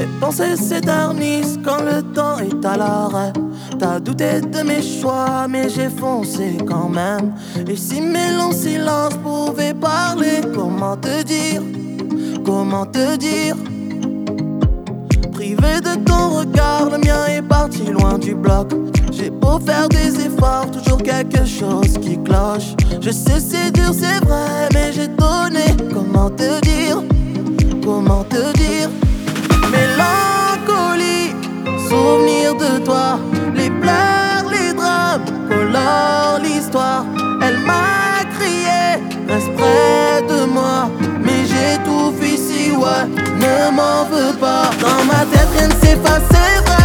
Mes pensées s'éternisent quand le temps est à l'arrêt. T'as douté de mes choix, mais j'ai foncé quand même. Et si mes longs silences pouvaient parler, comment te dire? Comment te dire? Privé de ton regard, le mien est parti loin du bloc. J'ai beau faire des efforts, toujours quelque chose qui cloche. Je sais c'est dur, c'est vrai, mais j'ai donné. Comment te dire? Comment te dire? Mélancolie, souvenir de toi. Les pleurs, les drames, colorent l'histoire. Elle m'a crié, reste près de moi. Mais j'étouffe ici, ouais, ne m'en veux pas. Dans ma tête rien ne s'efface, c'est vrai.